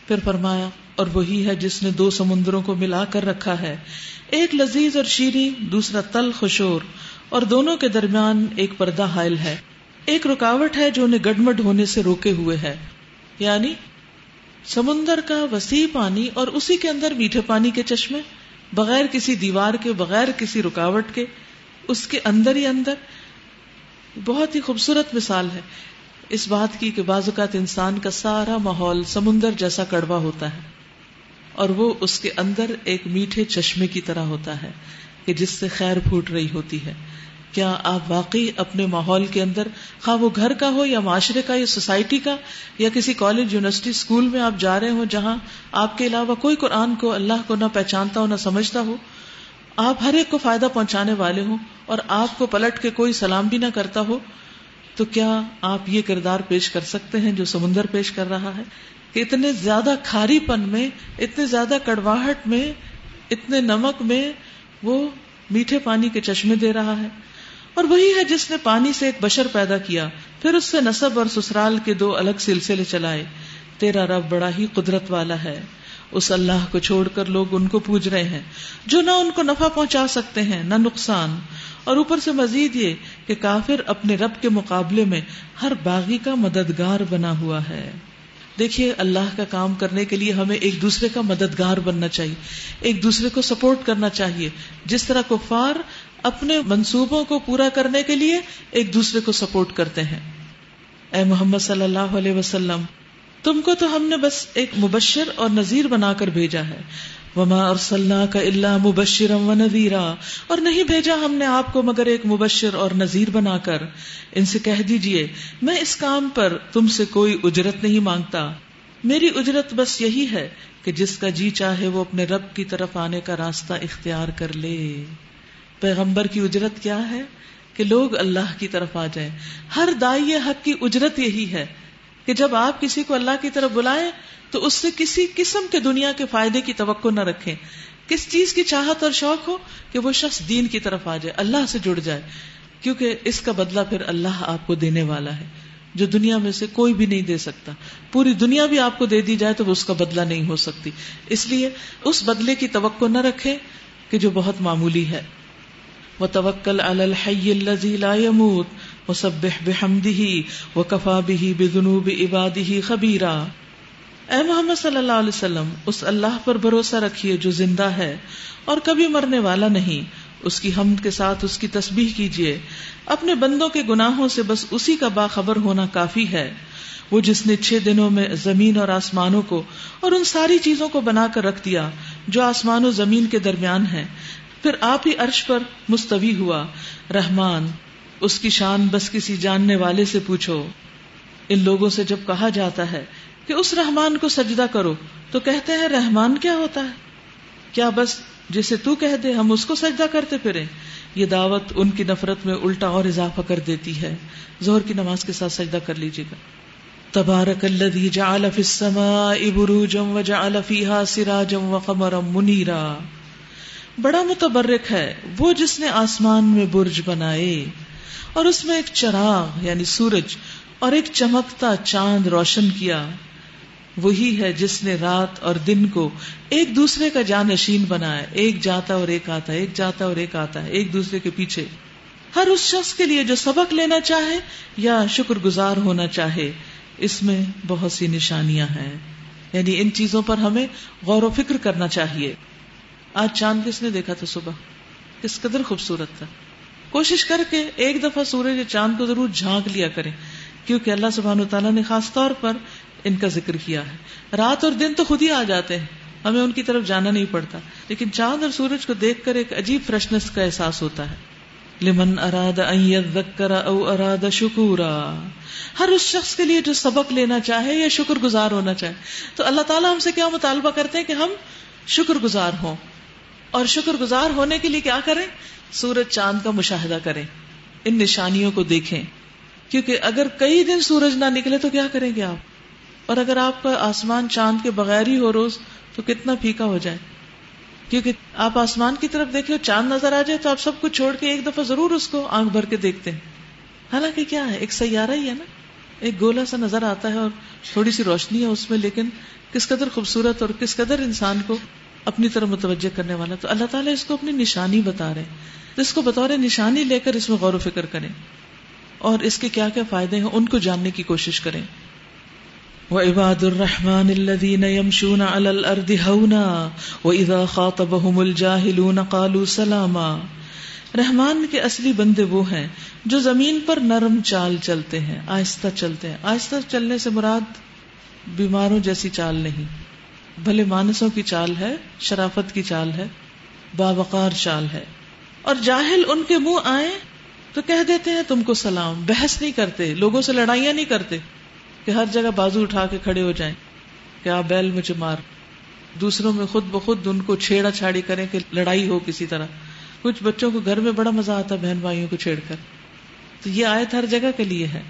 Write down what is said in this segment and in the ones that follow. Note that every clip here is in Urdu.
پھر فرمایا اور وہی ہے جس نے 2 سمندروں کو ملا کر رکھا ہے، ایک لذیذ اور شیریں، دوسرا تلخ و شور، اور دونوں کے درمیان ایک پردہ حائل ہے، ایک رکاوٹ ہے جو انہیں گڈمڈ ہونے سے روکے ہوئے ہے. یعنی سمندر کا وسیع پانی اور اسی کے اندر میٹھے پانی کے چشمے، بغیر کسی دیوار کے، بغیر کسی رکاوٹ کے، اس کے اندر ہی اندر. بہت ہی خوبصورت مثال ہے اس بات کی کہ بعض اوقات انسان کا سارا ماحول سمندر جیسا کڑوا ہوتا ہے اور وہ اس کے اندر ایک میٹھے چشمے کی طرح ہوتا ہے کہ جس سے خیر پھوٹ رہی ہوتی ہے. کیا آپ واقعی اپنے ماحول کے اندر، خواہ وہ گھر کا ہو یا معاشرے کا یا سوسائٹی کا یا کسی کالج، یونیورسٹی، اسکول میں آپ جا رہے ہو جہاں آپ کے علاوہ کوئی قرآن کو، اللہ کو نہ پہچانتا ہو نہ سمجھتا ہو، آپ ہر ایک کو فائدہ پہنچانے والے ہوں اور آپ کو پلٹ کے کوئی سلام بھی نہ کرتا ہو، تو کیا آپ یہ کردار پیش کر سکتے ہیں جو سمندر پیش کر رہا ہے کہ اتنے زیادہ کھاری پن میں، اتنے زیادہ کڑواہٹ میں، اتنے نمک میں وہ میٹھے پانی کے چشمے دے رہا ہے. اور وہی ہے جس نے پانی سے ایک بشر پیدا کیا، پھر اس سے نسب اور سسرال کے 2 الگ سلسلے چلائے. تیرا رب بڑا ہی قدرت والا ہے. اس اللہ کو چھوڑ کر لوگ ان کو پوج رہے ہیں جو نہ ان کو نفع پہنچا سکتے ہیں نہ نقصان، اور اوپر سے مزید یہ کہ کافر اپنے رب کے مقابلے میں ہر باغی کا مددگار بنا ہوا ہے. دیکھیے، اللہ کا کام کرنے کے لیے ہمیں ایک دوسرے کا مددگار بننا چاہیے، ایک دوسرے کو سپورٹ کرنا چاہیے. جس طرح کفار اپنے منصوبوں کو پورا کرنے کے لیے ایک دوسرے کو سپورٹ کرتے ہیں. اے محمد صلی اللہ علیہ وسلم، تم کو تو ہم نے بس ایک مبشر اور نذیر بنا کر بھیجا ہے. وما ارسلناک الا مبشرا ونذیرا، اور نہیں بھیجا ہم نے آپ کو مگر ایک مبشر اور نذیر بنا کر. ان سے کہہ دیجئے میں اس کام پر تم سے کوئی اجرت نہیں مانگتا، میری اجرت بس یہی ہے کہ جس کا جی چاہے وہ اپنے رب کی طرف آنے کا راستہ اختیار کر لے. پیغمبر کی اجرت کیا ہے؟ کہ لوگ اللہ کی طرف آ جائیں. ہر داعی حق کی اجرت یہی ہے کہ جب آپ کسی کو اللہ کی طرف بلائیں تو اس سے کسی قسم کے دنیا کے فائدے کی توقع نہ رکھیں. کس چیز کی چاہت اور شوق ہو کہ وہ شخص دین کی طرف آ جائے، اللہ سے جڑ جائے، کیونکہ اس کا بدلہ پھر اللہ آپ کو دینے والا ہے جو دنیا میں سے کوئی بھی نہیں دے سکتا. پوری دنیا بھی آپ کو دے دی جائے تو وہ اس کا بدلہ نہیں ہو سکتی. اس لیے اس بدلے کی توقع نہ رکھیں کہ جو بہت معمولی ہے. وَتَوَكَّلْ عَلَى الْحَيِّ الَّذِي لَا يَمُوتُ وَسَبِّحْ بِحَمْدِهِ وَكَفَى بِهِ بِذُنُوبِ عِبَادِهِ خَبِيرًا. اے محمد صلی اللہ علیہ وسلم، اس اللہ پر بھروسہ رکھیے جو زندہ ہے اور کبھی مرنے والا نہیں، اس کی حمد کے ساتھ اس کی تسبیح کیجیے. اپنے بندوں کے گناہوں سے بس اسی کا باخبر ہونا کافی ہے. وہ جس نے 6 دنوں میں زمین اور آسمانوں کو اور ان ساری چیزوں کو بنا کر رکھ دیا جو آسمان و زمین کے درمیان ہیں، پھر آپ ہی عرش پر مستوی ہوا. رحمان، اس کی شان بس کسی جاننے والے سے پوچھو. ان لوگوں سے جب کہا جاتا ہے کہ اس رحمان کو سجدہ کرو تو کہتے ہیں رحمان کیا ہوتا ہے؟ کیا بس جسے تو کہہ دے ہم اس کو سجدہ کرتے پھریں؟ یہ دعوت ان کی نفرت میں الٹا اور اضافہ کر دیتی ہے. ظہر کی نماز کے ساتھ سجدہ کر لیجیے گا. تبارک الذی جعل فی السماء بروجا وجعل فیہا سراجا وقمرا منیرا. بڑا متبرک ہے وہ جس نے آسمان میں برج بنائے اور اس میں ایک چراغ یعنی سورج اور ایک چمکتا چاند روشن کیا. وہی ہے جس نے رات اور دن کو ایک دوسرے کا جانشین بنایا، ایک جاتا اور ایک آتا، ایک جاتا اور ایک آتا ہے ایک دوسرے کے پیچھے. ہر اس شخص کے لیے جو سبق لینا چاہے یا شکر گزار ہونا چاہے، اس میں بہت سی نشانیاں ہیں. یعنی ان چیزوں پر ہمیں غور و فکر کرنا چاہیے. آج چاند کس نے دیکھا تھا صبح؟ کس قدر خوبصورت تھا. کوشش کر کے ایک دفعہ سورج یا چاند کو ضرور جھانک لیا کریں، کیونکہ اللہ سبحانہ وتعالیٰ نے خاص طور پر ان کا ذکر کیا ہے. رات اور دن تو خود ہی آ جاتے ہیں، ہمیں ان کی طرف جانا نہیں پڑتا، لیکن چاند اور سورج کو دیکھ کر ایک عجیب فریشنس کا احساس ہوتا ہے. لمن اراد ان یذکر او اراد شکورا. ہر اس شخص کے لیے جو سبق لینا چاہے یا شکر گزار ہونا چاہے. تو اللہ تعالیٰ ہم سے کیا مطالبہ کرتے ہیں کہ ہم شکر گزار ہوں، اور شکر گزار ہونے کے لیے کیا کریں؟ سورج چاند کا مشاہدہ کریں، ان نشانیوں کو دیکھیں. کیونکہ اگر کئی دن سورج نہ نکلے تو کیا کریں گے آپ؟ اور اگر آپ کا آسمان چاند کے بغیر ہی ہو روز تو کتنا پھیکا ہو جائے. کیونکہ آپ آسمان کی طرف دیکھیں، چاند نظر آ جائے تو آپ سب کچھ چھوڑ کے ایک دفعہ ضرور اس کو آنکھ بھر کے دیکھتے ہیں. حالانکہ کیا ہے، ایک سیارہ ہی ہے نا. ایک گولا سا نظر آتا ہے اور تھوڑی سی روشنی ہے اس میں، لیکن کس قدر خوبصورت اور کس قدر انسان کو اپنی طرف متوجہ کرنے والا. تو اللہ تعالیٰ اس کو اپنی نشانی بتا رہے ہیں، تو اس کو بطور نشانی لے کر اس میں غور و فکر کریں اور اس کے کیا کیا فائدے ہیں ان کو جاننے کی کوشش کریں. وَعِبَادُ الرَّحْمَنِ الَّذِينَ يَمْشُونَ عَلَى الْأَرْضِ هَوْنًا وَإِذَا خَاطَبَهُمُ الْجَاهِلُونَ قَالُوا سَلَامًا. رحمان کے اصلی بندے وہ ہیں جو زمین پر نرم چال چلتے ہیں، آہستہ چلتے ہیں. آہستہ چلنے سے مراد بیماروں جیسی چال نہیں، بھلے مانسوں کی چال ہے، شرافت کی چال ہے، باوقار چال ہے. اور جاہل ان کے منہ آئے تو کہہ دیتے ہیں تم کو سلام. بحث نہیں کرتے، لوگوں سے لڑائیاں نہیں کرتے کہ ہر جگہ بازو اٹھا کے کھڑے ہو جائیں کہ آپ بیل مجھے مار. دوسروں میں خود بخود ان کو چھیڑا چھاڑی کریں کہ لڑائی ہو کسی طرح. کچھ بچوں کو گھر میں بڑا مزہ آتا ہے بہن بھائیوں کو چھیڑ کر. تو یہ آیت ہر جگہ کے لیے ہے.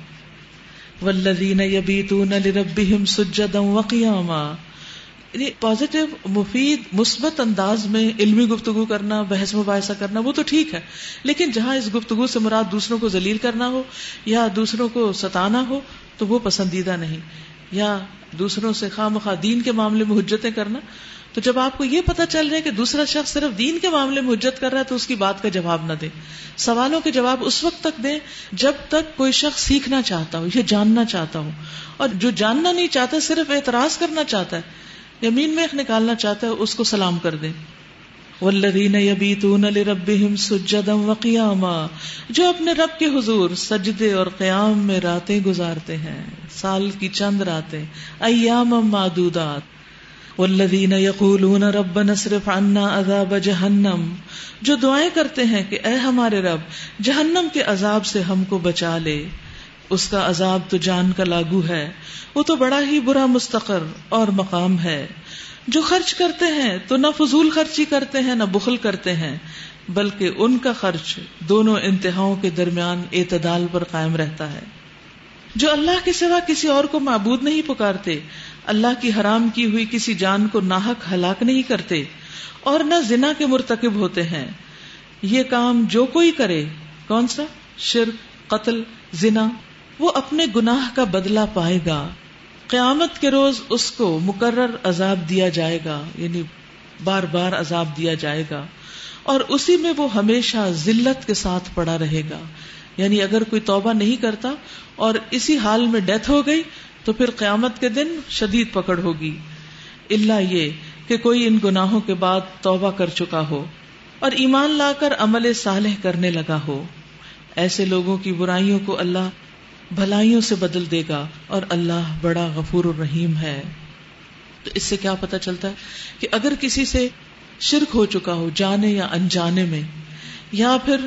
والذین یبیتون لربہم سجدا وقیاما. یعنی پازیٹیو، مفید، مثبت انداز میں علمی گفتگو کرنا، بحث مباحثہ کرنا وہ تو ٹھیک ہے، لیکن جہاں اس گفتگو سے مراد دوسروں کو ذلیل کرنا ہو یا دوسروں کو ستانا ہو تو وہ پسندیدہ نہیں. یا دوسروں سے خواہ مخواہ دین کے معاملے میں حجتیں کرنا. تو جب آپ کو یہ پتہ چل رہا ہے کہ دوسرا شخص صرف دین کے معاملے میں حجت کر رہا ہے تو اس کی بات کا جواب نہ دیں. سوالوں کے جواب اس وقت تک دیں جب تک کوئی شخص سیکھنا چاہتا ہو، یہ جاننا چاہتا ہو. اور جو جاننا نہیں چاہتا، صرف اعتراض کرنا چاہتا ہے، یمین میں نکالنا چاہتا ہے، اس کو سلام کر دیں. والذین یبیتون لربہم سجدا وقیاما. جو اپنے رب کے حضور سجدے اور قیام میں راتیں گزارتے ہیں، سال کی چند راتیں، ایاما معدودات. والذین یقولون ربنا اصرف عنا عذاب جہنم. جو دعائیں کرتے ہیں کہ اے ہمارے رب جہنم کے عذاب سے ہم کو بچا لے. اس کا عذاب تو جان کا لاگو ہے، وہ تو بڑا ہی برا مستقر اور مقام ہے. جو خرچ کرتے ہیں تو نہ فضول خرچی کرتے ہیں نہ بخل کرتے ہیں، بلکہ ان کا خرچ دونوں انتہاؤں کے درمیان اعتدال پر قائم رہتا ہے. جو اللہ کے سوا کسی اور کو معبود نہیں پکارتے، اللہ کی حرام کی ہوئی کسی جان کو ناحق ہلاک نہیں کرتے، اور نہ زنا کے مرتکب ہوتے ہیں. یہ کام جو کوئی کرے، کون سا؟ شرک، قتل، زنا، وہ اپنے گناہ کا بدلہ پائے گا. قیامت کے روز اس کو مکرر عذاب دیا جائے گا، یعنی بار بار عذاب دیا جائے گا، اور اسی میں وہ ہمیشہ ذلت کے ساتھ پڑا رہے گا. یعنی اگر کوئی توبہ نہیں کرتا اور اسی حال میں ڈیتھ ہو گئی تو پھر قیامت کے دن شدید پکڑ ہوگی. الا یہ کہ کوئی ان گناہوں کے بعد توبہ کر چکا ہو اور ایمان لا کر عمل صالح کرنے لگا ہو. ایسے لوگوں کی برائیوں کو اللہ بھلائیوں سے بدل دے گا، اور اللہ بڑا غفور الرحیم ہے. تو اس سے کیا پتہ چلتا ہے کہ اگر کسی سے شرک ہو چکا ہو جانے یا انجانے میں، یا پھر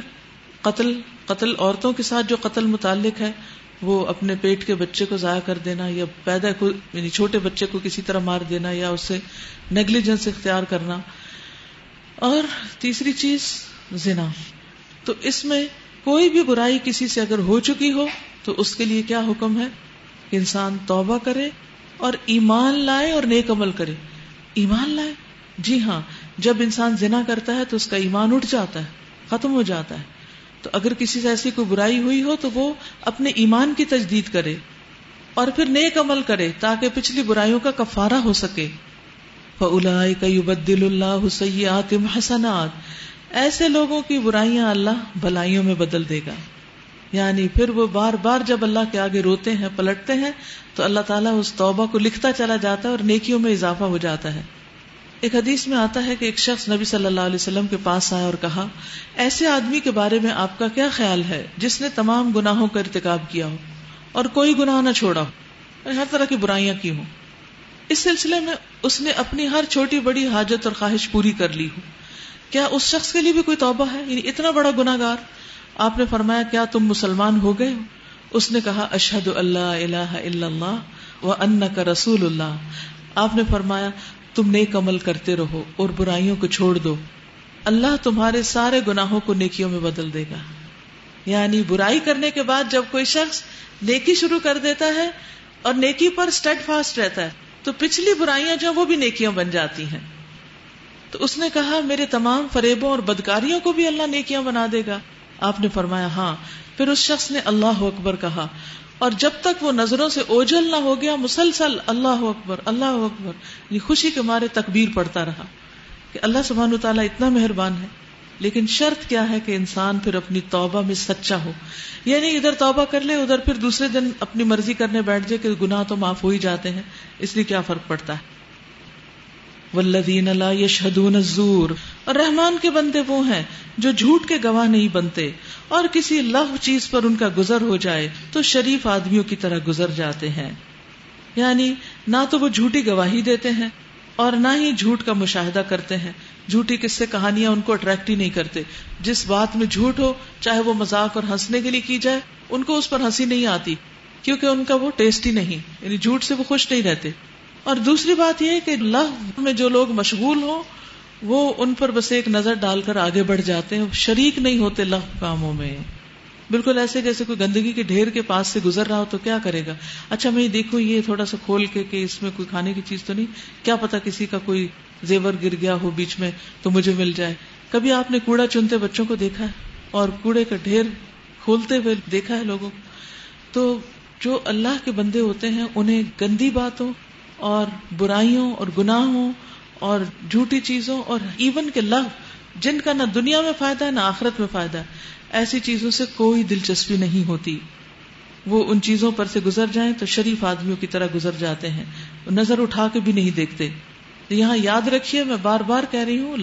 قتل عورتوں کے ساتھ جو قتل متعلق ہے وہ اپنے پیٹ کے بچے کو ضائع کر دینا، یا یعنی چھوٹے بچے کو کسی طرح مار دینا، یا اس سے نیگلیجنس اختیار کرنا. اور تیسری چیز زنا. تو اس میں کوئی بھی برائی کسی سے اگر ہو چکی ہو تو اس کے لیے کیا حکم ہے کہ انسان توبہ کرے اور ایمان لائے اور نیک عمل کرے. ایمان لائے، جی ہاں، جب انسان زنا کرتا ہے تو اس کا ایمان اٹھ جاتا ہے، ختم ہو جاتا ہے. تو اگر کسی سے ایسی کوئی برائی ہوئی ہو تو وہ اپنے ایمان کی تجدید کرے اور پھر نیک عمل کرے تاکہ پچھلی برائیوں کا کفارہ ہو سکے. فَأُولَٰئِكَ يُبَدِّلُ اللَّهُ سَيِّئَاتِهِمْ حَسَنَاتٍ. ایسے لوگوں کی برائیاں اللہ بھلائیوں میں بدل دے گا. یعنی پھر وہ بار بار جب اللہ کے آگے روتے ہیں، پلٹتے ہیں، تو اللہ تعالیٰ اس توبہ کو لکھتا چلا جاتا ہے اور نیکیوں میں اضافہ ہو جاتا ہے. ایک حدیث میں آتا ہے کہ ایک شخص نبی صلی اللہ علیہ وسلم کے پاس آیا اور کہا، ایسے آدمی کے بارے میں آپ کا کیا خیال ہے جس نے تمام گناہوں کا ارتکاب کیا ہو اور کوئی گناہ نہ چھوڑا ہو، ہر طرح کی برائیاں کی ہوں. اس سلسلے میں اس نے اپنی ہر چھوٹی بڑی حاجت اور خواہش پوری کر لی ہو، کیا اس شخص کے لیے بھی کوئی توبہ ہے؟ یعنی اتنا بڑا گناہگار. آپ نے فرمایا، کیا تم مسلمان ہو گئے ہو؟ اس نے کہا، اشہد ان لا الہ الا اللہ وانک رسول اللہ. آپ نے فرمایا، تم نیک عمل کرتے رہو اور برائیوں کو چھوڑ دو، اللہ تمہارے سارے گناہوں کو نیکیوں میں بدل دے گا. یعنی برائی کرنے کے بعد جب کوئی شخص نیکی شروع کر دیتا ہے اور نیکی پر اسٹیڈ فاسٹ رہتا ہے تو پچھلی برائیاں جو وہ بھی نیکیاں بن جاتی ہیں. تو اس نے کہا، میرے تمام فریبوں اور بدکاریوں کو بھی اللہ نیکیاں بنا دے گا. آپ نے فرمایا ہاں. پھر اس شخص نے اللہ اکبر کہا اور جب تک وہ نظروں سے اوجھل نہ ہو گیا مسلسل اللہ اکبر اللہ اکبر، یہ خوشی کے مارے تکبیر پڑھتا رہا کہ اللہ سبحانہ وتعالیٰ اتنا مہربان ہے. لیکن شرط کیا ہے کہ انسان پھر اپنی توبہ میں سچا ہو، یعنی ادھر توبہ کر لے ادھر پھر دوسرے دن اپنی مرضی کرنے بیٹھ جائے کہ گناہ تو معاف ہو ہی جاتے ہیں، اس لیے کیا فرق پڑتا ہے. والذین لا یشہدون الزور، اور رحمان کے بندے وہ ہیں جو جھوٹ کے گواہ نہیں بنتے، اور کسی لغو چیز پر ان کا گزر ہو جائے تو شریف آدمیوں کی طرح گزر جاتے ہیں. یعنی نہ تو وہ جھوٹی گواہی دیتے ہیں اور نہ ہی جھوٹ کا مشاہدہ کرتے ہیں. جھوٹی قصے کہانیاں ان کو اٹریکٹ ہی نہیں کرتے. جس بات میں جھوٹ ہو چاہے وہ مذاق اور ہنسنے کے لیے کی جائے ان کو اس پر ہنسی نہیں آتی، کیونکہ ان کا وہ ٹیسٹ ہی نہیں، یعنی جھوٹ سے وہ خوش نہیں رہتے. اور دوسری بات یہ ہے کہ لغو میں جو لوگ مشغول ہوں وہ ان پر بس ایک نظر ڈال کر آگے بڑھ جاتے ہیں، شریک نہیں ہوتے لغو کاموں میں. بالکل ایسے جیسے کوئی گندگی کے ڈھیر کے پاس سے گزر رہا ہو تو کیا کرے گا، اچھا میں یہ دیکھوں یہ تھوڑا سا کھول کے کہ اس میں کوئی کھانے کی چیز تو نہیں، کیا پتا کسی کا کوئی زیور گر گیا ہو بیچ میں تو مجھے مل جائے. کبھی آپ نے کوڑا چنتے بچوں کو دیکھا ہے اور کوڑے کا ڈھیر کھولتے ہوئے دیکھا ہے لوگوں کو؟ تو جو اللہ کے بندے ہوتے ہیں انہیں گندی باتوں اور برائیوں اور گناہوں اور جھوٹی چیزوں اور ایون کے لغو جن کا نہ دنیا میں فائدہ ہے نہ آخرت میں فائدہ ہے، ایسی چیزوں سے کوئی دلچسپی نہیں ہوتی. وہ ان چیزوں پر سے گزر جائیں تو شریف آدمیوں کی طرح گزر جاتے ہیں، نظر اٹھا کے بھی نہیں دیکھتے. یہاں یاد رکھیے، میں بار بار کہہ رہی ہوں،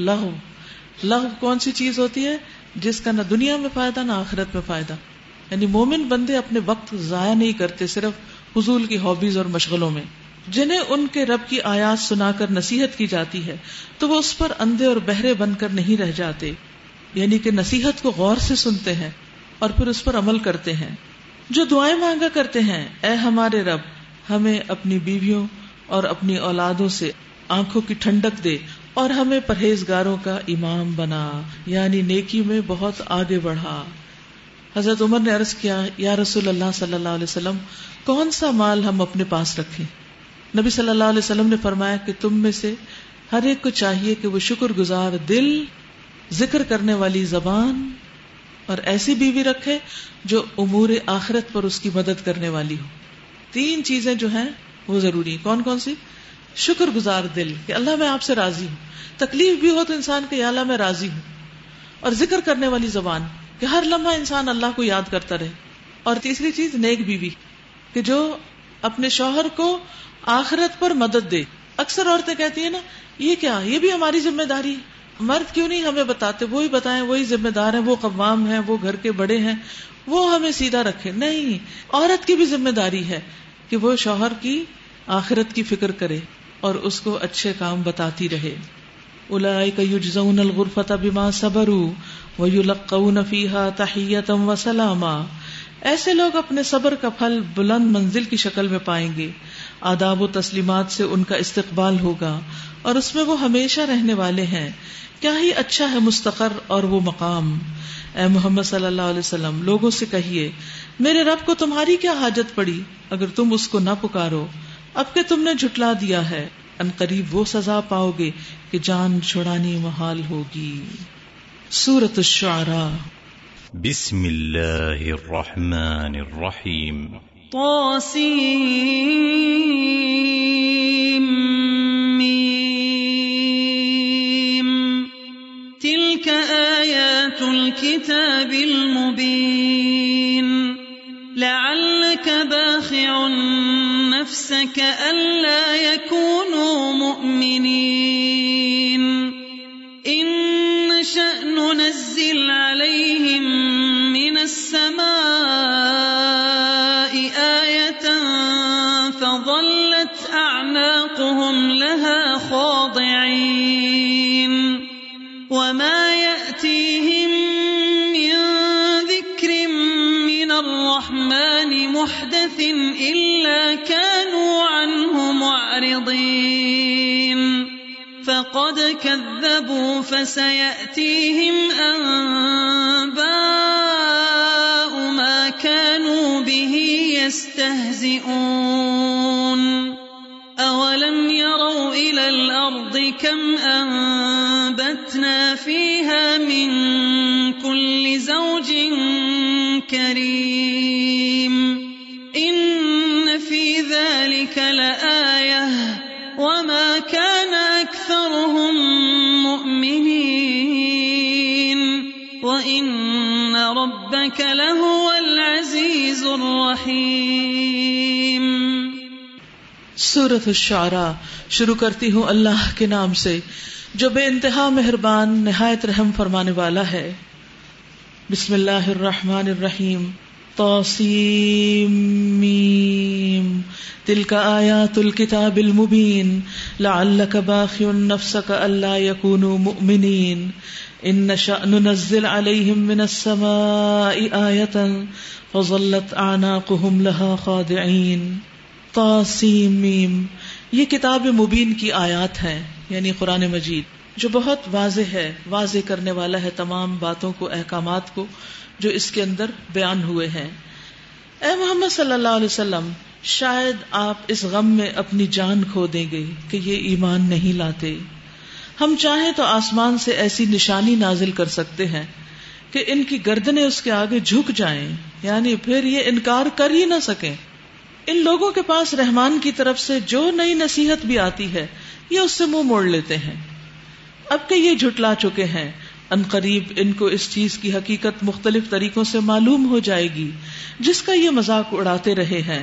لغو کون سی چیز ہوتی ہے جس کا نہ دنیا میں فائدہ نہ آخرت میں فائدہ. یعنی مومن بندے اپنے وقت ضائع نہیں کرتے صرف فضول کی ہابیز اور مشغلوں میں. جنہیں ان کے رب کی آیات سنا کر نصیحت کی جاتی ہے تو وہ اس پر اندھے اور بہرے بن کر نہیں رہ جاتے، یعنی کہ نصیحت کو غور سے سنتے ہیں اور پھر اس پر عمل کرتے ہیں. جو دعائیں مانگا کرتے ہیں، اے ہمارے رب ہمیں اپنی بیویوں اور اپنی اولادوں سے آنکھوں کی ٹھنڈک دے اور ہمیں پرہیزگاروں کا امام بنا، یعنی نیکی میں بہت آگے بڑھا. حضرت عمر نے عرض کیا، یا رسول اللہ صلی اللہ علیہ وسلم کون سا مال ہم اپنے پاس رکھیں؟ نبی صلی اللہ علیہ وسلم نے فرمایا کہ تم میں سے ہر ایک کو چاہیے کہ وہ شکر گزار دل، ذکر کرنے والی زبان اور ایسی بیوی رکھے جو امور آخرت پر اس کی مدد کرنے والی ہو. 3 چیزیں جو ہیں وہ ضروری ہیں. کون کون سی؟ شکر گزار دل کہ اللہ میں آپ سے راضی ہوں، تکلیف بھی ہو تو انسان کہ یا اللہ میں راضی ہوں، اور ذکر کرنے والی زبان کہ ہر لمحہ انسان اللہ کو یاد کرتا رہے. اور تیسری چیز نیک بیوی کہ جو اپنے شوہر کو آخرت پر مدد دے. اکثر عورتیں کہتی ہیں نا یہ کیا، یہ بھی ہماری ذمہ داری ہے، مرد کیوں نہیں ہمیں بتاتے، وہی بتائیں، وہی ذمہ دار ہیں، وہ قوام ہیں، وہ گھر کے بڑے ہیں، وہ ہمیں سیدھا رکھے. نہیں، عورت کی بھی ذمہ داری ہے کہ وہ شوہر کی آخرت کی فکر کرے اور اس کو اچھے کام بتاتی رہے. اولئک یجزون الغرفۃ بما صبروا ویلقون فیہا تحیۃ وسلاما. ایسے لوگ اپنے صبر کا پھل بلند منزل کی شکل میں پائیں گے، آداب و تسلیمات سے ان کا استقبال ہوگا اور اس میں وہ ہمیشہ رہنے والے ہیں. کیا ہی اچھا ہے مستقر اور وہ مقام. اے محمد صلی اللہ علیہ وسلم لوگوں سے کہیے، میرے رب کو تمہاری کیا حاجت پڑی اگر تم اس کو نہ پکارو، اب کہ تم نے جھٹلا دیا ہے. ان قریب وہ سزا پاؤ گے کہ جان چھڑانی محال ہوگی. سورۃ الشعراء. بسم اللہ الرحمن الرحیم. طاسیم. تلك آیات الكتاب المبین. لعلك باخع نفسك ألا يكونوا مؤمنين إن نشأ ننزل عليهم من السماء آية فظلت أعناقهم لها خاضعين وما يأتيهم من ذكر من الرحمن محدث إلا كانوا عنه معرضين فقد كذبوا فسيأتيهم أنباء ما كانوا به يستهزئون أولم يروا إلى الأرض كم أنبتنا فيها من كل زوج كريم إن كان أكثرهم مؤمنين وإن ربك لهو العزيز الرحيم. سورۃ الشعراء شروع کرتی ہوں اللہ کے نام سے جو بے انتہا مہربان نہایت رحم فرمانے والا ہے. بسم اللہ الرحمن الرحیم. طاسیم میم تلک آیات الکتاب المبین لعلک باخع نفسک الا یکونوا مؤمنین ان نشأ ننزل علیہم من السماء آیۃ فظلت اعناقهم لها خاضعین. طاسیم میم یہ کتاب مبین کی آیات ہیں یعنی قرآن مجید جو بہت واضح ہے، واضح کرنے والا ہے تمام باتوں کو، احکامات کو جو اس کے اندر بیان ہوئے ہیں. اے محمد صلی اللہ علیہ وسلم شاید آپ اس غم میں اپنی جان کھو دیں گے کہ یہ ایمان نہیں لاتے. ہم چاہیں تو آسمان سے ایسی نشانی نازل کر سکتے ہیں کہ ان کی گردنیں اس کے آگے جھک جائیں، یعنی پھر یہ انکار کر ہی نہ سکیں. ان لوگوں کے پاس رحمان کی طرف سے جو نئی نصیحت بھی آتی ہے یہ اس سے منہ موڑ لیتے ہیں. اب کہ یہ جھٹلا چکے ہیں، ان قریب ان کو اس چیز کی حقیقت مختلف طریقوں سے معلوم ہو جائے گی جس کا یہ مذاق اڑاتے رہے ہیں.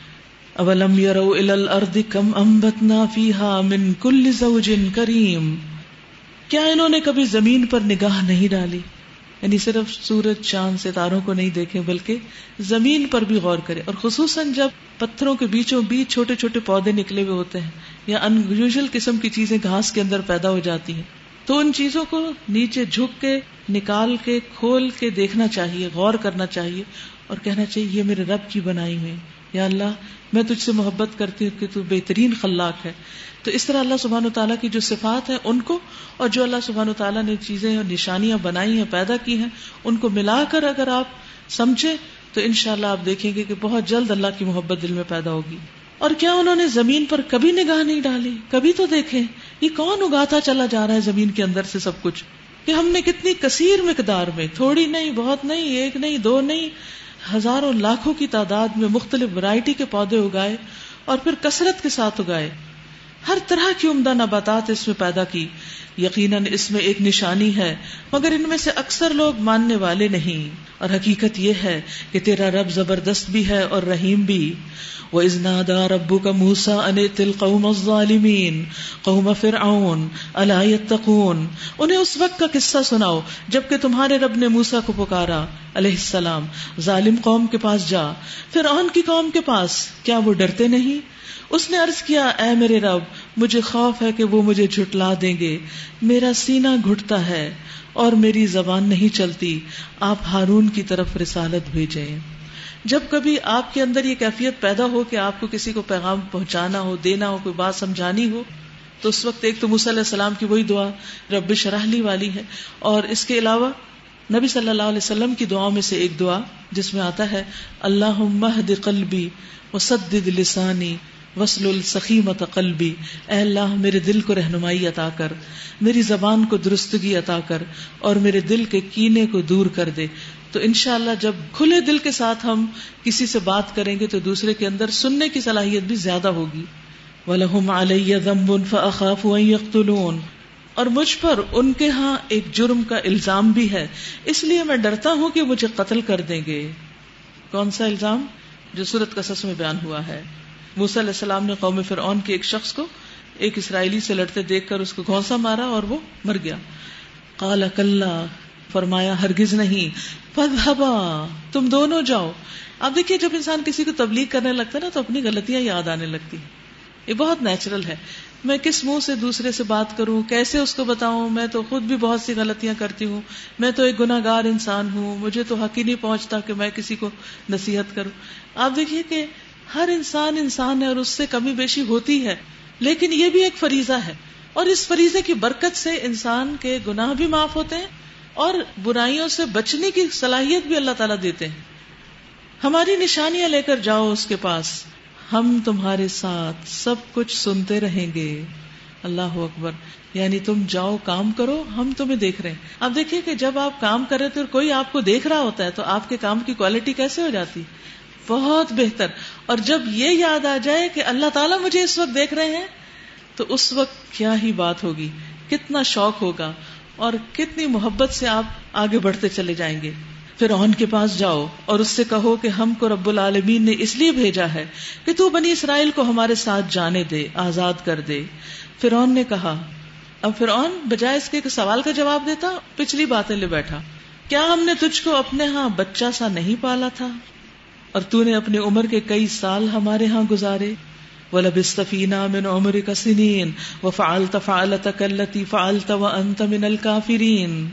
اولم يروا الى الارض كم انبتنا فيها من كل زوج کریم. کیا انہوں نے کبھی زمین پر نگاہ نہیں ڈالی؟ یعنی صرف سورج چاند ستاروں کو نہیں دیکھیں بلکہ زمین پر بھی غور کریں. اور خصوصاً جب پتھروں کے بیچوں بیچ چھوٹے چھوٹے پودے نکلے ہوئے ہوتے ہیں یا ان یوزل قسم کی چیزیں گھاس کے اندر پیدا ہو جاتی ہیں تو ان چیزوں کو نیچے جھک کے نکال کے کھول کے دیکھنا چاہیے، غور کرنا چاہیے اور کہنا چاہیے یہ میرے رب کی بنائی ہوئی. یا اللہ میں تجھ سے محبت کرتی ہوں کہ تو بہترین خلاق ہے. تو اس طرح اللہ سبحانہ وتعالیٰ کی جو صفات ہیں ان کو اور جو اللہ سبحانہ وتعالیٰ نے چیزیں اور نشانیاں بنائی ہیں، پیدا کی ہیں، ان کو ملا کر اگر آپ سمجھیں تو انشاءاللہ آپ دیکھیں گے کہ بہت جلد اللہ کی محبت دل میں پیدا ہوگی. اور کیا انہوں نے زمین پر کبھی نگاہ نہیں ڈالی؟ کبھی تو دیکھیں یہ کون اگاتا چلا جا رہا ہے زمین کے اندر سے سب کچھ، کہ ہم نے کتنی کثیر مقدار میں، تھوڑی نہیں، بہت نہیں، ایک نہیں، دو نہیں، ہزاروں لاکھوں کی تعداد میں مختلف ورائٹی کے پودے اگائے اور پھر کثرت کے ساتھ اگائے. ہر طرح کی عمدہ نباتات اس میں پیدا کی. یقیناً اس میں ایک نشانی ہے مگر ان میں سے اکثر لوگ ماننے والے نہیں. اور حقیقت یہ ہے کہ تیرا رب زبردست بھی ہے اور رحیم بھی. وَإِذْ نَادَى رَبُّكَ مُوسَىٰ أَنِ ائْتِ الْقَوْمَ الظَّالِمِينَ قَوْمَ فِرْعَوْنَ أَلَا يَتَّقُونَ. انہیں اس وقت کا قصہ سناؤ جبکہ تمہارے رب نے موسیٰ کو پکارا علیہ السلام، ظالم قوم کے پاس جا، فرعون کی قوم کے پاس، کیا وہ ڈرتے نہیں؟ اس نے عرض کیا اے میرے رب مجھے خوف ہے کہ وہ مجھے جھٹلا دیں گے، میرا سینہ گھٹتا ہے اور میری زبان نہیں چلتی. آپ ہارون کی طرف رسالت بھیجیں. جب کبھی آپ کے اندر یہ کیفیت پیدا ہو کہ آپ کو کسی کو پیغام پہنچانا ہو، دینا ہو، کوئی بات سمجھانی ہو تو اس وقت ایک تو موسیٰ علیہ السلام کی وہی دعا رب اشرح لی والی ہے، اور اس کے علاوہ نبی صلی اللہ علیہ وسلم کی دعاؤں میں سے ایک دعا جس میں آتا ہے اللہم اہد قلبی وسدد لسانی وسلل سخیمۃ قلبی. اے اللہ میرے دل کو رہنمائی عطا کر، میری زبان کو درستگی عطا کر اور میرے دل کے کینے کو دور کر دے. تو انشاءاللہ جب کھلے دل کے ساتھ ہم کسی سے بات کریں گے تو دوسرے کے اندر سننے کی صلاحیت بھی زیادہ ہوگی. وَلَهُمْ عَلَيَّ ذَنْبٌ فَأَخَافُ أَن يَقْتُلُونَ. اور مجھ پر ان کے ہاں ایک جرم کا الزام بھی ہے، اس لیے میں ڈرتا ہوں کہ مجھے قتل کر دیں گے. کون سا الزام؟ جو سورۃ قصص میں بیان ہوا ہے. موسیٰ علیہ السلام نے قوم فرعون کے ایک شخص کو ایک اسرائیلی سے لڑتے دیکھ کر اس کو گھونسا مارا اور وہ مر گیا. قال کلا، فرمایا ہرگز نہیں، فاذهبا، تم دونوں جاؤ. اب دیکھیے جب انسان کسی کو تبلیغ کرنے لگتا ہے نا تو اپنی غلطیاں یاد آنے لگتی ہیں. یہ بہت نیچرل ہے. میں کس منہ سے دوسرے سے بات کروں، کیسے اس کو بتاؤں، میں تو خود بھی بہت سی غلطیاں کرتی ہوں، میں تو ایک گناہگار انسان ہوں، مجھے تو حق ہی نہیں پہنچتا کہ میں کسی کو نصیحت کروں. آپ دیکھیے کہ ہر انسان ہے اور اس سے کمی بیشی ہوتی ہے، لیکن یہ بھی ایک فریضہ ہے اور اس فریضے کی برکت سے انسان کے گناہ بھی معاف ہوتے ہیں اور برائیوں سے بچنے کی صلاحیت بھی اللہ تعالیٰ دیتے ہیں. ہماری نشانیاں لے کر جاؤ اس کے پاس، ہم تمہارے ساتھ سب کچھ سنتے رہیں گے. اللہ اکبر. یعنی تم جاؤ کام کرو، ہم تمہیں دیکھ رہے ہیں. اب دیکھیے کہ جب آپ کام کر رہے تھے اور کوئی آپ کو دیکھ رہا ہوتا ہے تو آپ کے کام کی کوالٹی کیسے ہو جاتی؟ بہت بہتر. اور جب یہ یاد آ جائے کہ اللہ تعالیٰ مجھے اس وقت دیکھ رہے ہیں تو اس وقت کیا ہی بات ہوگی، کتنا شوق ہوگا اور کتنی محبت سے آپ آگے بڑھتے چلے جائیں گے. فرعون کے پاس جاؤ اور اس سے کہو کہ ہم کو رب العالمین نے اس لیے بھیجا ہے کہ تو بنی اسرائیل کو ہمارے ساتھ جانے دے، آزاد کر دے. فرعون نے کہا، اب فرعون بجائے اس کے سوال کا جواب دیتا پچھلی باتیں لے بیٹھا. کیا ہم نے تجھ کو اپنے ہاں بچہ سا نہیں پالا تھا اور تو نے اپنی عمر کے کئی سال ہمارے ہاں گزارے؟ وَلَبِثْتَ فِينَا مِنْ عُمُرِكَ سِنِينَ وَفَعَلْتَ فَعَلَتَكَ الَّتِي فَعَلْتَ وَأَنْتَ مِنَ الْكَافِرِينَ.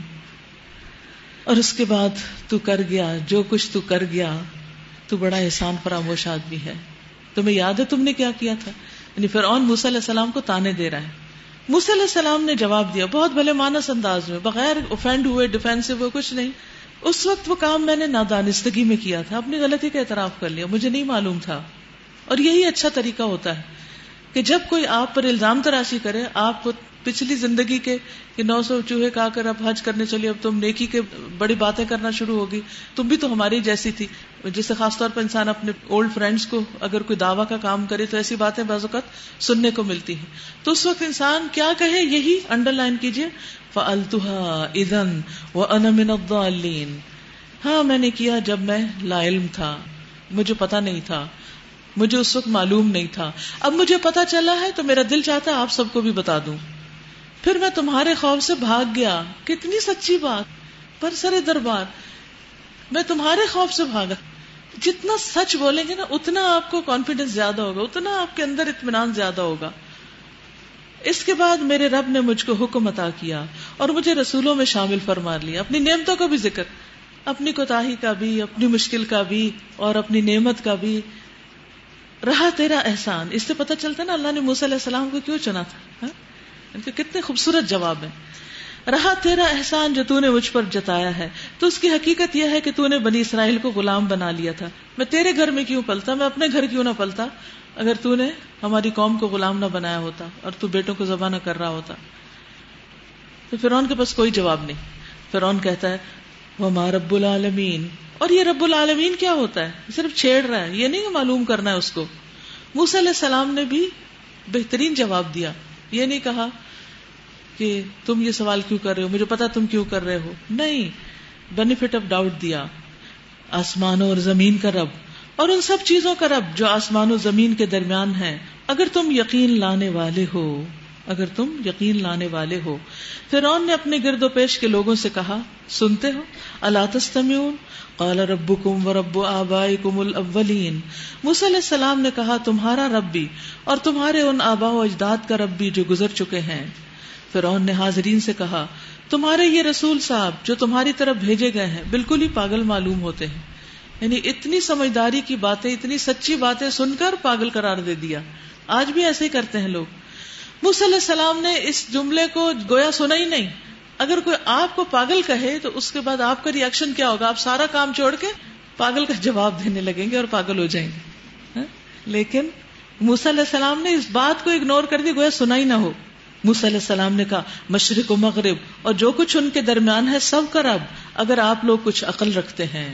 اور اس کے بعد تو کر گیا جو کچھ تو کر گیا، تو بڑا احسان فراموش آدمی ہے. تمہیں یاد ہے تم نے کیا کیا تھا؟ یعنی فرعون موسیٰ علیہ السلام کو تانے دے رہا ہے. موسیٰ علیہ السلام نے جواب دیا بہت بھلے مانس انداز میں، بغیر اوفینڈ ہوئے، ڈیفینسو ہوئے، کچھ نہیں. اس وقت وہ کام میں نے نادانستگی میں کیا تھا، اپنی غلطی کا اعتراف کر لیا، مجھے نہیں معلوم تھا. اور یہی اچھا طریقہ ہوتا ہے کہ جب کوئی آپ پر الزام تراشی کرے، آپ کو پچھلی زندگی کے کہ 900 چوہے کھا کر اب حج کرنے چلی، اب تم نیکی کے بڑی باتیں کرنا شروع ہوگی، تم بھی تو ہماری جیسی تھی. جسے خاص طور پر انسان اپنے اولڈ فرینڈز کو اگر کوئی دعویٰ کا کام کرے تو ایسی باتیں بعض اوقات سننے کو ملتی ہیں. تو اس وقت انسان کیا کہے، یہی انڈر لائن کیجیے، فَعَلْتُهَا إِذًا وَأَنَا مِنَ الضَّالِّينَ. ہاں میں نے کیا جب میں لا علم تھا، مجھے پتا نہیں تھا، مجھے اس وقت معلوم نہیں تھا. اب مجھے پتا چلا ہے تو میرا دل چاہتا ہے آپ سب کو بھی بتا دوں. پھر میں تمہارے خوف سے بھاگ گیا. کتنی سچی بات، پر سر دربار میں تمہارے خوف سے بھاگا. جتنا سچ بولیں گے نا اتنا آپ کو کانفیڈنس زیادہ ہوگا، اتنا آپ کے اندر اطمینان زیادہ ہوگا. اس کے بعد میرے رب نے مجھ کو حکم عطا کیا اور مجھے رسولوں میں شامل فرما لیا. اپنی نعمتوں کا بھی ذکر، اپنی کوتاہی کا بھی، اپنی مشکل کا بھی اور اپنی نعمت کا بھی. رہا تیرا احسان. اس سے پتہ چلتا نا اللہ نے موسیٰ علیہ السلام کو کیوں چنا تھا. ان کے کتنے خوبصورت جواب ہیں. رہا تیرا احسان جو تو نے مجھ پر جتایا ہے، تو اس کی حقیقت یہ ہے کہ تو نے بنی اسرائیل کو غلام بنا لیا تھا. میں تیرے گھر میں کیوں پلتا، میں اپنے گھر کیوں نہ پلتا اگر تو نے ہماری قوم کو غلام نہ بنایا ہوتا اور تو بیٹوں کو ذبح نہ کر رہا ہوتا. تو فرعون کے پاس کوئی جواب نہیں. فرعون کہتا ہے وما رب العالمین. اور یہ رب العالمین کیا ہوتا ہے؟ صرف چھیڑ رہا ہے، یہ نہیں کہ معلوم کرنا ہے اس کو. موسیٰ علیہ السلام نے بھی بہترین جواب دیا. یہ نہیں کہا کہ تم یہ سوال کیوں کر رہے ہو، مجھے پتا تم کیوں کر رہے ہو. نہیں، بینیفٹ آف ڈاؤٹ دیا. آسمانوں اور زمین کا رب اور ان سب چیزوں کا رب جو آسمان و زمین کے درمیان ہے، اگر تم یقین لانے والے ہو، اگر تم یقین لانے والے ہو. فرعون نے اپنے گرد و پیش کے لوگوں سے کہا سنتے ہو؟ الا تستمعون قال ربکم ورب آبائکم الاولین. موسیٰ علیہ السلام نے کہا تمہارا رب بھی اور تمہارے ان آباء و اجداد کا رب بھی جو گزر چکے ہیں. فرعون نے حاضرین سے کہا تمہارے یہ رسول صاحب جو تمہاری طرف بھیجے گئے ہیں بالکل ہی پاگل معلوم ہوتے ہیں. یعنی اتنی سمجھداری کی باتیں، اتنی سچی باتیں سن کر پاگل قرار دے دیا. آج بھی ایسے ہی کرتے ہیں لوگ. موسیٰ علیہ السلام نے اس جملے کو گویا سنا ہی نہیں. اگر کوئی آپ کو پاگل کہے تو اس کے بعد آپ کا ری ایکشن کیا ہوگا؟ آپ سارا کام چھوڑ کے پاگل کا جواب دینے لگیں گے اور پاگل ہو جائیں گے. لیکن موسیٰ علیہ السلام نے اس بات کو اگنور کر دی گویا سنا ہی نہ ہو. موسیٰ علیہ السلام نے کہا مشرق و مغرب اور جو کچھ ان کے درمیان ہے سب کا رب، اگر آپ لوگ کچھ عقل رکھتے ہیں.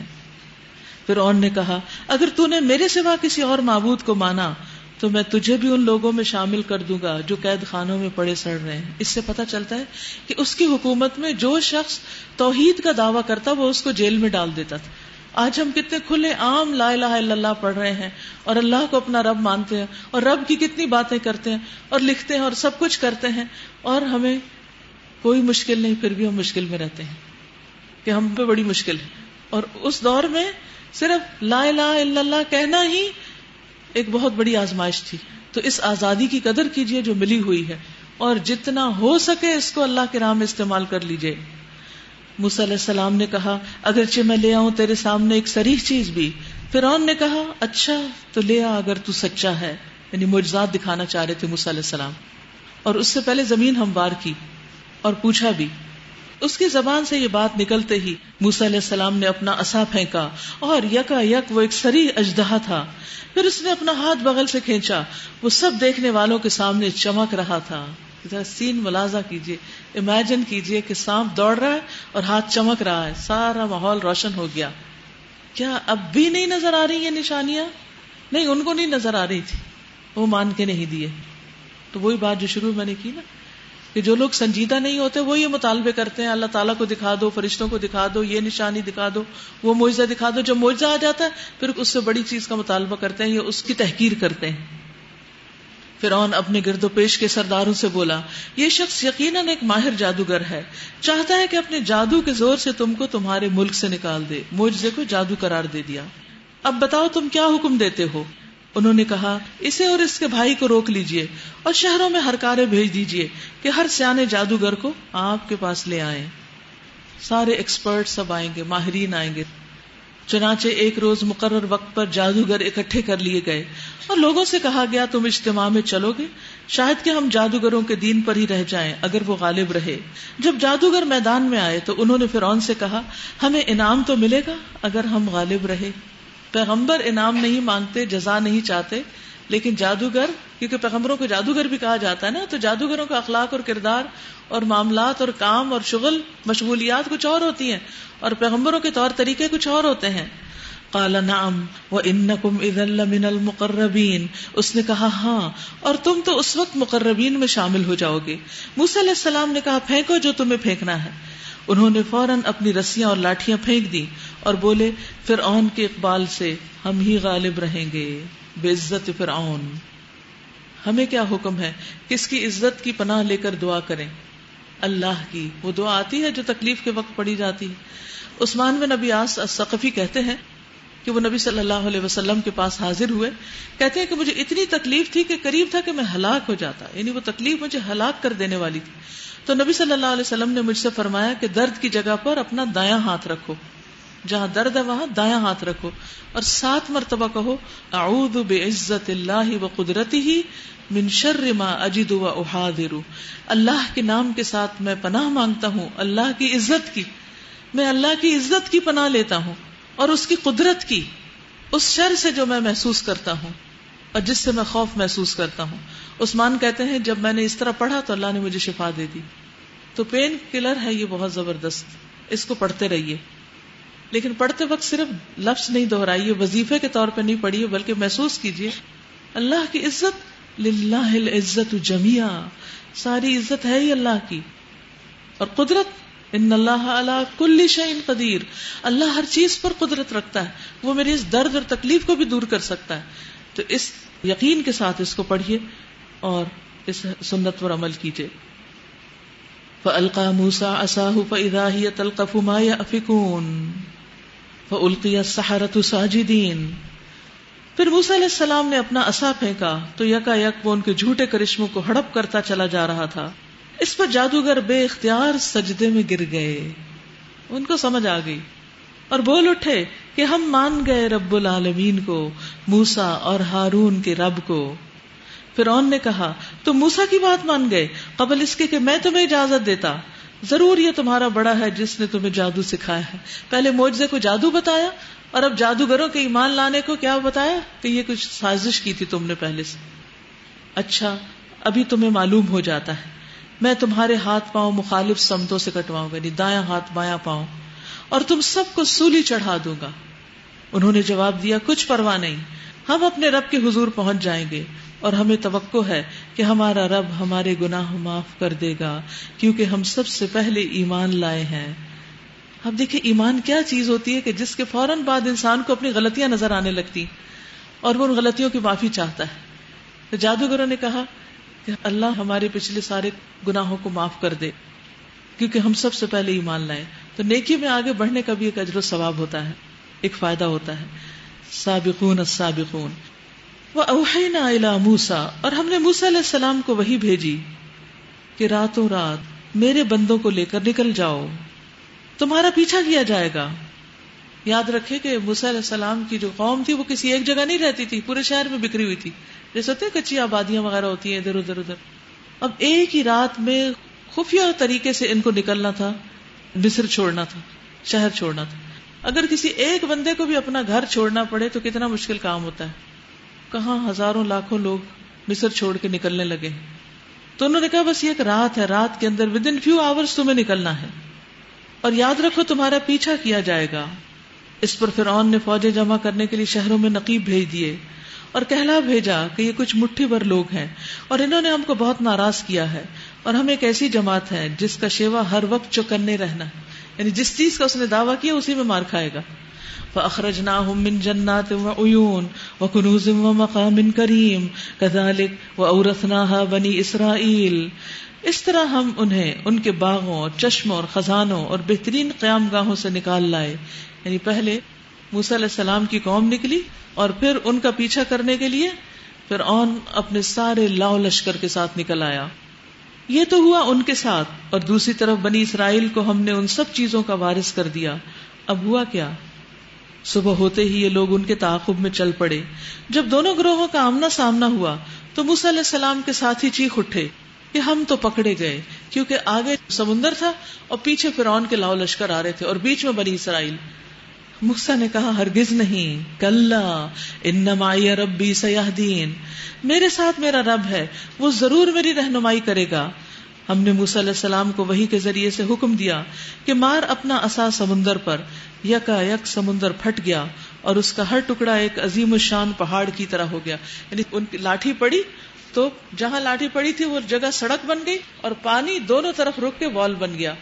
فرعون نے کہا اگر تو نے میرے سوا کسی اور معبود کو مانا تو میں تجھے بھی ان لوگوں میں شامل کر دوں گا جو قید خانوں میں پڑے سڑ رہے ہیں. اس سے پتہ چلتا ہے کہ اس کی حکومت میں جو شخص توحید کا دعویٰ کرتا وہ اس کو جیل میں ڈال دیتا تھا. آج ہم کتنے کھلے عام لا الہ الا اللہ پڑھ رہے ہیں اور اللہ کو اپنا رب مانتے ہیں اور رب کی کتنی باتیں کرتے ہیں اور لکھتے ہیں اور سب کچھ کرتے ہیں، اور ہمیں کوئی مشکل نہیں، پھر بھی ہم مشکل میں رہتے ہیں کہ ہم پہ بڑی مشکل ہے. اور اس دور میں صرف لا الہ الا اللہ کہنا ہی ایک بہت بڑی آزمائش تھی. تو اس آزادی کی قدر کیجئے جو ملی ہوئی ہے اور جتنا ہو سکے اس کو اللہ کے راہ میں استعمال کر لیجئے. موسیٰ علیہ السلام نے کہا اگرچہ میں لے آؤں تیرے سامنے ایک صریح چیز بھی. فرعون نے کہا اچھا تو لے آ اگر تو سچا ہے. یعنی معجزات دکھانا چاہ رہے تھے موسیٰ علیہ السلام. اور اس سے پہلے زمین ہموار کی اور پوچھا بھی. اس کی زبان سے یہ بات نکلتے ہی موسیٰ علیہ السلام نے اپنا عصا پھینکا اور یکا یک وہ ایک صریح اژدہا تھا. پھر اس نے اپنا ہاتھ بغل سے کھینچا، وہ سب دیکھنے والوں کے سامنے چمک رہا تھا. سین ملاحظہ کیجئے، امیجن کیجئے کہ سانپ دوڑ رہا ہے اور ہاتھ چمک رہا ہے، سارا ماحول روشن ہو گیا. کیا اب بھی نہیں نظر آ رہی یہ نشانیاں؟ نہیں، ان کو نہیں نظر آ رہی تھی، وہ مان کے نہیں دیے. تو وہی بات جو شروع میں نے کی نا کہ جو لوگ سنجیدہ نہیں ہوتے وہ یہ مطالبے کرتے ہیں اللہ تعالیٰ کو دکھا دو، فرشتوں کو دکھا دو، یہ نشانی دکھا دو، وہ معجزہ دکھا دو. جب معجزہ آ جاتا ہے پھر اس سے بڑی چیز کا مطالبہ کرتے ہیں یا اس کی تحقیر کرتے ہیں. فرعون اپنے گرد و پیش کے سرداروں سے بولا یہ شخص یقیناً ایک ماہر جادوگر ہے، چاہتا ہے کہ اپنے جادو کے زور سے تم کو تمہارے ملک سے نکال دے. معجزے کو جادو قرار دے دیا. اب بتاؤ تم کیا حکم دیتے ہو؟ انہوں نے کہا اسے اور اس کے بھائی کو روک لیجئے اور شہروں میں ہرکارے بھیج دیجئے کہ ہر سیانے جادوگر کو آپ کے پاس لے آئیں. سارے ایکسپرٹ سب آئیں گے، ماہرین آئیں گے. چنانچہ ایک روز مقرر وقت پر جادوگر اکٹھے کر لیے گئے اور لوگوں سے کہا گیا تم اجتماع میں چلو گے، شاید کہ ہم جادوگروں کے دین پر ہی رہ جائیں اگر وہ غالب رہے. جب جادوگر میدان میں آئے تو انہوں نے فرعون سے کہا ہمیں انعام تو ملے گا اگر ہم غالب رہے. پیغمبر انعام نہیں مانگتے، جزا نہیں چاہتے، لیکن جادوگر، کیونکہ پیغمبروں کو جادوگر بھی کہا جاتا ہے نا، تو جادوگروں کا اخلاق اور کردار اور معاملات اور کام اور شغل مشغولیات کچھ اور ہوتی ہیں اور پیغمبروں کے طور طریقے کچھ اور ہوتے ہیں. قال نعم وانکم اذا لمن المقربین، اس نے کہا ہاں اور تم تو اس وقت مقربین میں شامل ہو جاؤ گے. موسیٰ علیہ السلام نے کہا پھینکو جو تمہیں پھینکنا ہے. انہوں نے فوراً اپنی رسیاں اور لاٹھیاں پھینک دی اور بولے فرعون کے اقبال سے ہم ہی غالب رہیں گے بعزت فرعون. ہمیں کیا حکم ہے؟ کس کی عزت کی پناہ لے کر دعا کریں؟ اللہ کی. وہ دعا آتی ہے جو تکلیف کے وقت پڑھی جاتی ہے. عثمان بن ابی عاص الثقفی کہتے ہیں کہ وہ نبی صلی اللہ علیہ وسلم کے پاس حاضر ہوئے. کہتے ہیں کہ مجھے اتنی تکلیف تھی کہ قریب تھا کہ میں ہلاک ہو جاتا، یعنی وہ تکلیف مجھے ہلاک کر دینے والی تھی. تو نبی صلی اللہ علیہ وسلم نے مجھ سے فرمایا کہ درد کی جگہ پر اپنا دایاں ہاتھ رکھو، جہاں درد ہے وہاں دایاں ہاتھ رکھو اور 7 مرتبہ کہو اعوذ بعزت اللہ وقدرتہ من شر ما اجد واحاذر. اللہ کے نام کے ساتھ میں پناہ مانگتا ہوں اللہ کی عزت کی، میں اللہ کی عزت کی پناہ لیتا ہوں اور اس کی قدرت کی، اس شر سے جو میں محسوس کرتا ہوں اور جس سے میں خوف محسوس کرتا ہوں. عثمان کہتے ہیں جب میں نے اس طرح پڑھا تو اللہ نے مجھے شفا دے دی. تو پین کلر ہے یہ بہت زبردست، اس کو پڑھتے رہیے، لیکن پڑھتے وقت صرف لفظ نہیں دہرائیے، وظیفے کے طور پہ نہیں پڑھیے، بلکہ محسوس کیجیے اللہ کی عزت، للہ العزت جمیعا، ساری عزت ہے ہی اللہ کی. اور قدرت، ان اللہ علی کل شیء قدیر، اللہ ہر چیز پر قدرت رکھتا ہے، وہ میری اس درد اور تکلیف کو بھی دور کر سکتا ہے. تو اس یقین کے ساتھ اس کو پڑھیے اور اس سنت پر عمل کیجیے. فَأَلْقَى مُوسَىٰ عَصَاهُ فَإِذَا هِيَ تَلْقَفُ مَا يَأْفِكُونَ فَأُلْقِيَ السَّحَرَةُ سَاجِدِينَ. پھر موسیٰ علیہ السلام نے اپنا عصا پھینکا تو یکا یک وہ ان کے جھوٹے کرشموں کو ہڑپ کرتا چلا جا رہا تھا. اس پر جادوگر بے اختیار سجدے میں گر گئے. ان کو سمجھ آ گئی اور بول اٹھے کہ ہم مان گئے رب العالمین کو، موسیٰ اور ہارون کے رب کو. فرعون نے کہا تم موسیٰ کی بات مان گئے قبل اس کے کہ میں تمہیں اجازت دیتا؟ ضرور یہ تمہارا بڑا ہے جس نے تمہیں جادو سکھایا ہے. پہلے معجزے کو جادو بتایا اور اب جادوگروں کے ایمان لانے کو کیا بتایا کہ یہ کچھ سازش کی تھی تم نے پہلے سے. اچھا ابھی تمہیں معلوم ہو جاتا ہے، میں تمہارے ہاتھ پاؤں مخالف سمتوں سے کٹواؤں گا، یعنی دایاں ہاتھ بایاں پاؤں، اور تم سب کو سولی چڑھا دوں گا. انہوں نے جواب دیا کچھ پرواہ نہیں، ہم اپنے رب کے حضور پہنچ جائیں گے اور ہمیں توقع ہے کہ ہمارا رب ہمارے گناہ معاف کر دے گا کیونکہ ہم سب سے پہلے ایمان لائے ہیں. اب دیکھیں ایمان کیا چیز ہوتی ہے کہ جس کے فوراً بعد انسان کو اپنی غلطیاں نظر آنے لگتی اور وہ ان غلطیوں کی معافی چاہتا ہے. تو جادوگروں نے کہا کہ اللہ ہمارے پچھلے سارے گناہوں کو معاف کر دے کیونکہ ہم سب سے پہلے ایمان لائے. تو نیکی میں آگے بڑھنے کا بھی ایک اجر و ثواب ہوتا ہے، ایک فائدہ ہوتا ہے. سابقون السابقون. وَأَوْحَيْنَا إِلَىٰ مُوسَىٰ، اور ہم نے موسیٰ علیہ السلام کو وحی بھیجی کہ راتوں رات میرے بندوں کو لے کر نکل جاؤ، تمہارا پیچھا کیا جائے گا. یاد رکھے کہ موسیٰ علیہ السلام کی جو قوم تھی وہ کسی ایک جگہ نہیں رہتی تھی، پورے شہر میں بکھری ہوئی تھی، جیسے ہوتے ہیں کچی آبادیاں وغیرہ ہوتی ہیں ادھر ادھر ادھر. اب ایک ہی رات میں خفیہ طریقے سے ان کو نکلنا تھا، مصر چھوڑنا تھا، شہر چھوڑنا تھا. اگر کسی ایک بندے کو بھی اپنا گھر چھوڑنا پڑے تو کتنا مشکل کام ہوتا ہے. کہاں ہزاروں لاکھوں لوگ مصر چھوڑ کے نکلنے لگے. تو انہوں نے کہا بس یہ ایک رات ہے، رات کے اندر ود ان فیو آورز تمہیں نکلنا ہے، اور یاد رکھو تمہارا پیچھا کیا جائے گا. اس پر فرعون نے فوجیں جمع کرنے کے لیے شہروں میں نقیب بھیج دیے اور کہلا بھیجا کہ یہ کچھ مٹھی بھر لوگ ہیں اور انہوں نے ہم کو بہت ناراض کیا ہے، اور ہم ایک ایسی جماعت ہے جس کا شیوا ہر وقت چوکنے رہنا، یعنی جس چیز کا اس نے دعویٰ کیا اسی میں مار کھائے گا. فَأَخْرَجْنَاهُمْ مِنْ جَنَّاتٍ وَعُيُونٍ وَكُنُوزٍ وَمَقَامٍ كَرِيمٍ كَذَلِكَ وَأَوْرَثْنَاهَا بَنِي إِسْرَائِيلَ. اس طرح ہم انہیں ان کے باغوں اور چشموں اور خزانوں اور بہترین قیام گاہوں سے نکال لائے. یعنی پہلے موسیٰ علیہ السلام کی قوم نکلی اور پھر ان کا پیچھا کرنے کے لیے فرعون اپنے سارے لاؤ لشکر کے ساتھ نکل آیا. یہ تو ہوا ان کے ساتھ، اور دوسری طرف بنی اسرائیل کو ہم نے ان سب چیزوں کا وارث کر دیا. اب ہوا کیا؟ صبح ہوتے ہی یہ لوگ ان کے تعاقب میں چل پڑے. جب دونوں گروہوں کا آمنا سامنا ہوا تو موسیٰ علیہ السلام کے ساتھی چیخ اٹھے کہ ہم تو پکڑے گئے، کیونکہ آگے سمندر تھا اور پیچھے فرعون کے لاؤ لشکر آ رہے تھے اور بیچ میں بنی اسرائیل. موسیٰ نے کہا ہرگز نہیں، کلا ان معی ربی سیہدین، میرے ساتھ میرا رب ہے، وہ ضرور میری رہنمائی کرے گا. ہم نے موسیٰ علیہ السلام کو وحی کے ذریعے سے حکم دیا کہ مار اپنا عصا سمندر پر. یکا یک سمندر پھٹ گیا اور اس کا ہر ٹکڑا ایک عظیم الشان پہاڑ کی طرح ہو گیا. یعنی ان کی لاٹھی پڑی تو جہاں لاٹھی پڑی تھی وہ جگہ سڑک بن گئی اور پانی دونوں طرف رک کے وال بن گیا.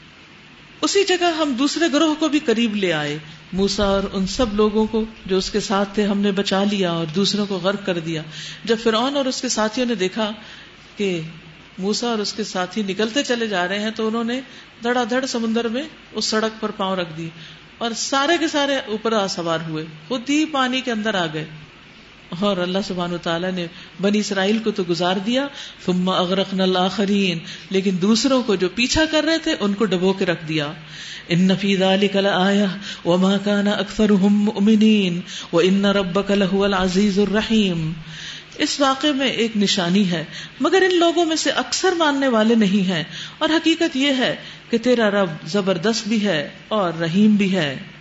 اسی جگہ ہم دوسرے گروہ کو بھی قریب لے آئے. موسیٰ اور ان سب لوگوں کو جو اس کے ساتھ تھے ہم نے بچا لیا اور دوسروں کو غرق کر دیا. جب فرعون اور اس کے ساتھیوں نے دیکھا کہ موسیٰ اور اس کے ساتھی نکلتے چلے جا رہے ہیں تو انہوں نے دھڑا دھڑ سمندر میں اس سڑک پر پاؤں رکھ دی اور سارے کے سارے اوپر سوار ہوئے، خود ہی پانی کے اندر آ گئے. اور اللہ سبحانہ وتعالیٰ نے بنی اسرائیل کو تو گزار دیا، ثم اغرقنا الآخرین، لیکن دوسروں کو جو پیچھا کر رہے تھے ان کو ڈبو کے رکھ دیا. ان فی ذلک لآیہ وما کان اکثرهم مؤمنین وان ربک لہو العزیز الرحیم. اس واقعے میں ایک نشانی ہے، مگر ان لوگوں میں سے اکثر ماننے والے نہیں ہیں، اور حقیقت یہ ہے کہ تیرا رب زبردست بھی ہے اور رحیم بھی ہے.